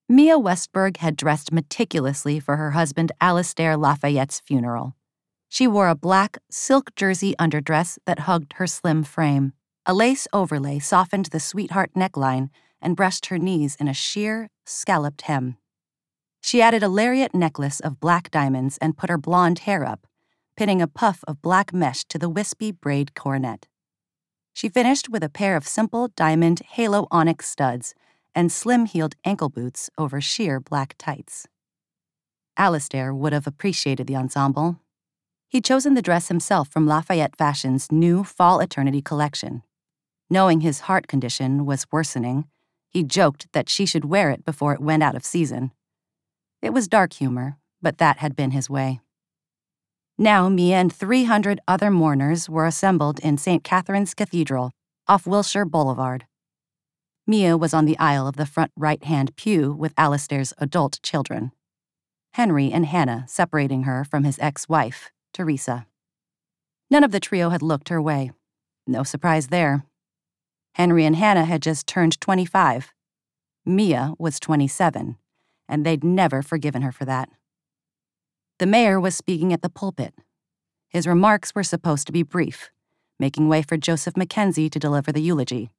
Mia Westberg had dressed meticulously for her husband Alistair Lafayette's funeral. She wore a black, silk jersey underdress that hugged her slim frame. A lace overlay softened the sweetheart neckline and brushed her knees in a sheer, scalloped hem. She added a lariat necklace of black diamonds and put her blonde hair up, pinning a puff of black mesh to the wispy braid coronet. She finished with a pair of simple diamond halo onyx studs and slim-heeled ankle boots over sheer black tights. Alistair would have appreciated the ensemble. He'd chosen the dress himself from Lafayette Fashion's new Fall Eternity collection. Knowing his heart condition was worsening, he joked that she should wear it before it went out of season. It was dark humor, but that had been his way. Now Mia and 300 other mourners were assembled in St. Catherine's Cathedral off Wilshire Boulevard. Mia was on the aisle of the front right-hand pew with Alistair's adult children. Henry and Hannah separating her from his ex-wife, Teresa. None of the trio had looked her way. No surprise there. Henry and Hannah had just turned 25. Mia was 27, and they'd never forgiven her for that. The mayor was speaking at the pulpit. His remarks were supposed to be brief, making way for Joseph Mackenzie to deliver the eulogy.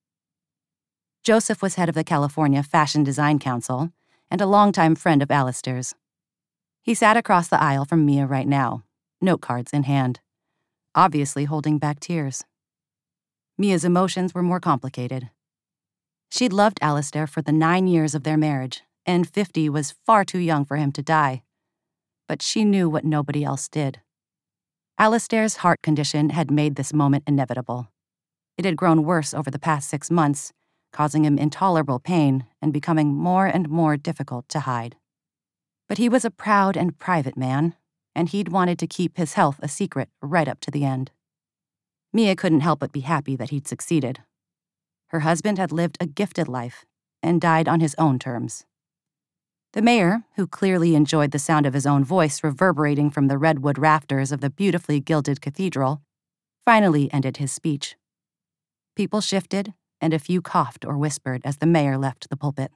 Joseph was head of the California Fashion Design Council and a longtime friend of Alistair's. He sat across the aisle from Mia right now, note cards in hand, obviously holding back tears. Mia's emotions were more complicated. She'd loved Alistair for the 9 years of their marriage, and 50 was far too young for him to die. But she knew what nobody else did. Alistair's heart condition had made this moment inevitable. It had grown worse over the past 6 months, causing him intolerable pain and becoming more and more difficult to hide. But he was a proud and private man, and he'd wanted to keep his health a secret right up to the end. Mia couldn't help but be happy that he'd succeeded. Her husband had lived a gifted life and died on his own terms. The mayor, who clearly enjoyed the sound of his own voice reverberating from the redwood rafters of the beautifully gilded cathedral, finally ended his speech. People shifted, and a few coughed or whispered as the mayor left the pulpit.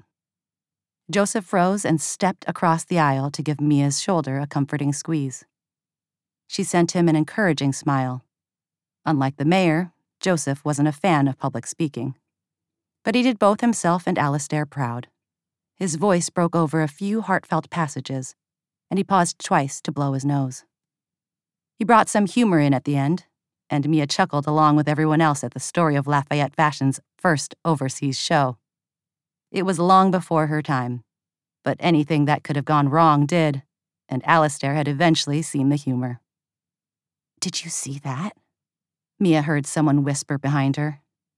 Joseph rose and stepped across the aisle to give Mia's shoulder a comforting squeeze. She sent him an encouraging smile. Unlike the mayor, Joseph wasn't a fan of public speaking. But he did both himself and Alistair proud. His voice broke over a few heartfelt passages, and he paused twice to blow his nose. He brought some humor in at the end, and Mia chuckled along with everyone else at the story of Lafayette Fashion's first overseas show. It was long before her time, but anything that could have gone wrong did, and Alistair had eventually seen the humor. "Did you see that?" Mia heard someone whisper behind her.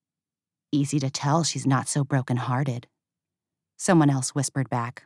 "Easy to tell she's not so broken-hearted," someone else whispered back.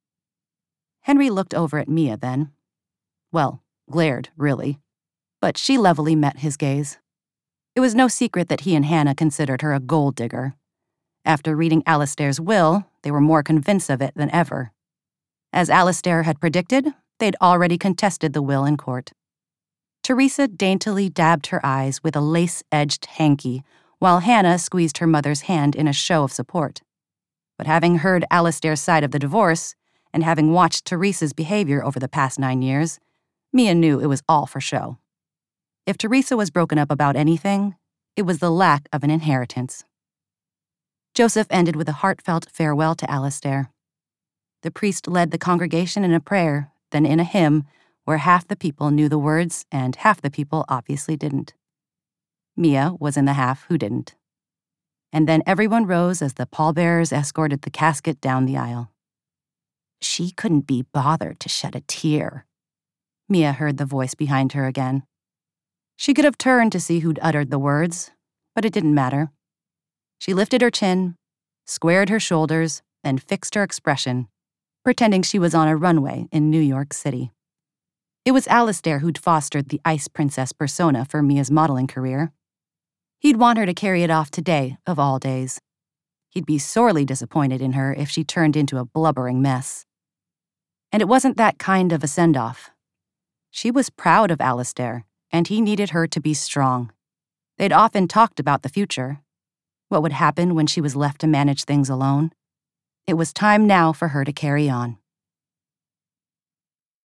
Henry looked over at Mia then. Well, glared, really. But she levelly met his gaze. It was no secret that he and Hannah considered her a gold digger. After reading Alistair's will, they were more convinced of it than ever. As Alistair had predicted, they'd already contested the will in court. Teresa daintily dabbed her eyes with a lace-edged hanky, while Hannah squeezed her mother's hand in a show of support. But having heard Alistair's side of the divorce, and having watched Teresa's behavior over the past 9 years, Mia knew it was all for show. If Teresa was broken up about anything, it was the lack of an inheritance. Joseph ended with a heartfelt farewell to Alistair. The priest led the congregation in a prayer, then in a hymn, where half the people knew the words and half the people obviously didn't. Mia was in the half who didn't. And then everyone rose as the pallbearers escorted the casket down the aisle. "She couldn't be bothered to shed a tear," Mia heard the voice behind her again. She could have turned to see who'd uttered the words, but it didn't matter. She lifted her chin, squared her shoulders, and fixed her expression, pretending she was on a runway in New York City. It was Alistair who'd fostered the ice princess persona for Mia's modeling career. He'd want her to carry it off today, of all days. He'd be sorely disappointed in her if she turned into a blubbering mess. And it wasn't that kind of a send-off. She was proud of Alistair, and he needed her to be strong. They'd often talked about the future. What would happen when she was left to manage things alone? It was time now for her to carry on.